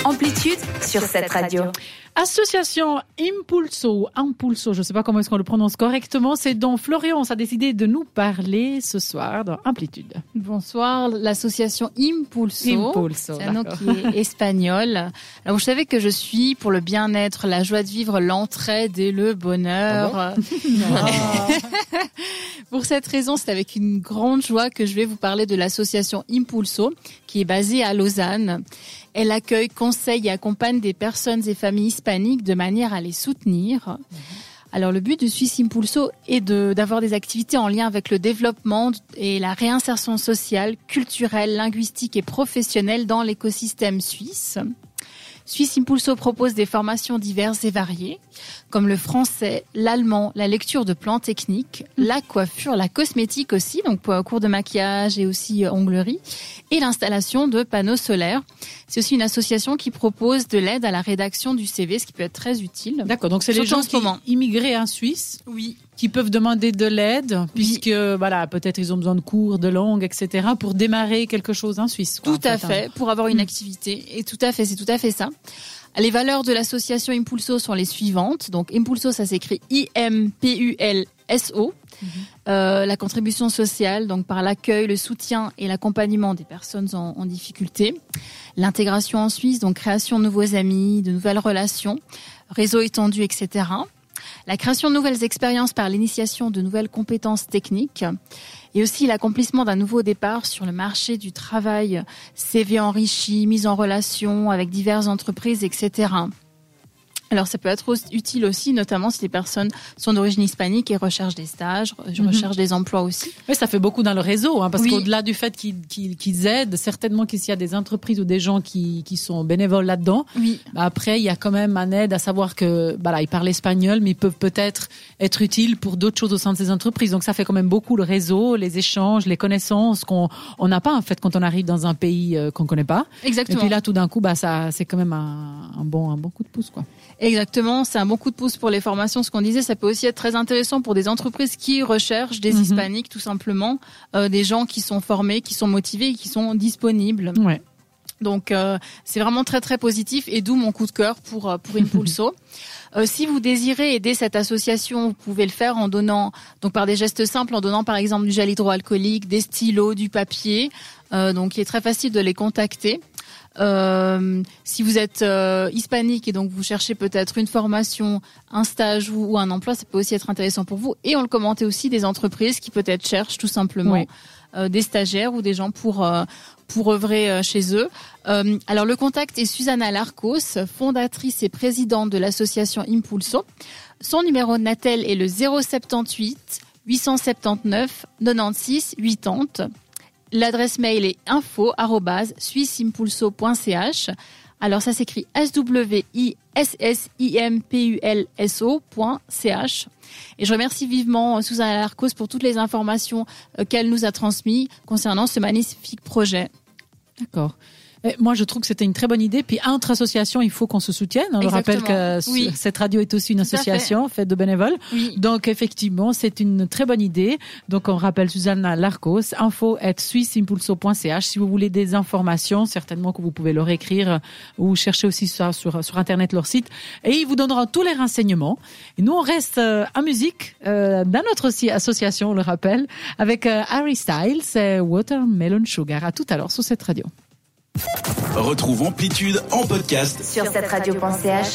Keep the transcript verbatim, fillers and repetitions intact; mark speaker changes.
Speaker 1: Amplitude sur cette radio.
Speaker 2: Association Impulso, Impulso, je ne sais pas comment est-ce qu'on le prononce correctement, c'est dont Florence a décidé de nous parler ce soir dans Amplitude.
Speaker 3: Bonsoir, l'association Impulso,
Speaker 2: Impulso,
Speaker 3: c'est un nom qui est espagnol. Alors vous savez que je suis pour le bien-être, la joie de vivre, l'entraide et le bonheur.
Speaker 2: Ah bon
Speaker 3: Pour cette raison, c'est avec une grande joie que je vais vous parler de l'association Impulso, qui est basée à Lausanne. Elle accueille, conseille et accompagne des personnes et familles hispaniques de manière à les soutenir. Mmh. Alors, le but du Suisse Impulso est de, d'avoir des activités en lien avec le développement et la réinsertion sociale, culturelle, linguistique et professionnelle dans l'écosystème suisse. Suisse Impulso propose des formations diverses et variées, comme le français, l'allemand, la lecture de plans techniques, la coiffure, la cosmétique aussi, donc pour cours de maquillage et aussi onglerie, et l'installation de panneaux solaires. C'est aussi une association qui propose de l'aide à la rédaction du C V, ce qui peut être très utile.
Speaker 2: D'accord, donc c'est les gens qui immigrés en Suisse,
Speaker 3: oui,
Speaker 2: qui peuvent demander de l'aide, oui. puisque voilà, peut-être ils ont besoin de cours, de langue, et cetera, pour démarrer quelque chose en Suisse.
Speaker 3: Quoi,
Speaker 2: tout
Speaker 3: en
Speaker 2: à
Speaker 3: fait,
Speaker 2: fait,
Speaker 3: hein. Pour avoir une mmh. activité. Et tout à fait, c'est tout à fait ça. Les valeurs de l'association Impulso sont les suivantes. Donc Impulso, ça s'écrit I M P U L S O. Mmh. Euh, la contribution sociale, donc par l'accueil, le soutien et l'accompagnement des personnes en, en difficulté. L'intégration en Suisse, donc création de nouveaux amis, de nouvelles relations, réseau étendu, et cetera. La création de nouvelles expériences par l'initiation de nouvelles compétences techniques et aussi l'accomplissement d'un nouveau départ sur le marché du travail, C V enrichi, mise en relation avec diverses entreprises, et cetera. Alors, ça peut être utile aussi, notamment si les personnes sont d'origine hispanique et recherchent des stages, mm-hmm. recherchent des emplois aussi.
Speaker 2: Oui, ça fait beaucoup dans le réseau, hein, parce
Speaker 3: oui.
Speaker 2: qu'au-delà du fait qu'ils, qu'ils, qu'ils aident, certainement qu'il y a des entreprises ou des gens qui, qui sont bénévoles là-dedans.
Speaker 3: Oui.
Speaker 2: Bah après, il y a quand même un aide à savoir que, bah là, ils parlent espagnol, mais ils peuvent peut-être être utiles pour d'autres choses au sein de ces entreprises. Donc, ça fait quand même beaucoup le réseau, les échanges, les connaissances qu'on on n'a pas en fait quand on arrive dans un pays euh, qu'on connaît pas.
Speaker 3: Exactement.
Speaker 2: Et puis là, tout d'un coup, bah ça, c'est quand même un, un bon, un bon coup de pouce, quoi.
Speaker 3: Exactement, c'est un bon coup de pouce pour les formations. Ce qu'on disait, ça peut aussi être très intéressant pour des entreprises qui recherchent des mmh. hispaniques, tout simplement, euh, des gens qui sont formés, qui sont motivés et qui sont disponibles.
Speaker 2: Ouais.
Speaker 3: Donc, euh, c'est vraiment très, très positif et d'où mon coup de cœur pour, pour Impulso. euh, si vous désirez aider cette association, vous pouvez le faire en donnant, donc par des gestes simples, en donnant par exemple du gel hydroalcoolique, des stylos, du papier. Euh, donc, il est très facile de les contacter. Euh, si vous êtes euh, hispanique et donc vous cherchez peut-être une formation, un stage ou, ou un emploi, ça peut aussi être intéressant pour vous. Et on le commentait aussi des entreprises qui peut-être cherchent tout simplement oui. euh, des stagiaires ou des gens pour euh, pour œuvrer euh, chez eux. Euh, alors le contact est Susanna Larcos, fondatrice et présidente de l'association Impulso. Son numéro de Natel est le zéro soixante-dix-huit huit cent soixante-dix-neuf quatre-vingt-six quatre-vingts. L'adresse mail est info arobase suisseimpulso point c h. Alors ça s'écrit S W I S S I M P U L S O point C H. Et je remercie vivement Susanna Larcos pour toutes les informations qu'elle nous a transmises concernant ce magnifique projet.
Speaker 2: D'accord. Et moi, je trouve que c'était une très bonne idée. Puis, entre associations, il faut qu'on se soutienne. On rappelle que
Speaker 3: oui.
Speaker 2: cette radio est aussi une association faite de bénévoles.
Speaker 3: Oui.
Speaker 2: Donc, effectivement, c'est une très bonne idée. Donc, on rappelle Susanna Larcos, info at suisseimpulso point c h. Si vous voulez des informations, certainement que vous pouvez leur écrire ou chercher aussi ça sur, sur Internet, leur site. Et ils vous donneront tous les renseignements. Et nous, on reste euh, en musique euh, dans notre aussi association, on le rappelle, avec euh, Harry Styles et Watermelon Sugar. À tout à l'heure sur cette radio.
Speaker 4: Retrouve Amplitude en podcast
Speaker 1: sur cette radio point c h.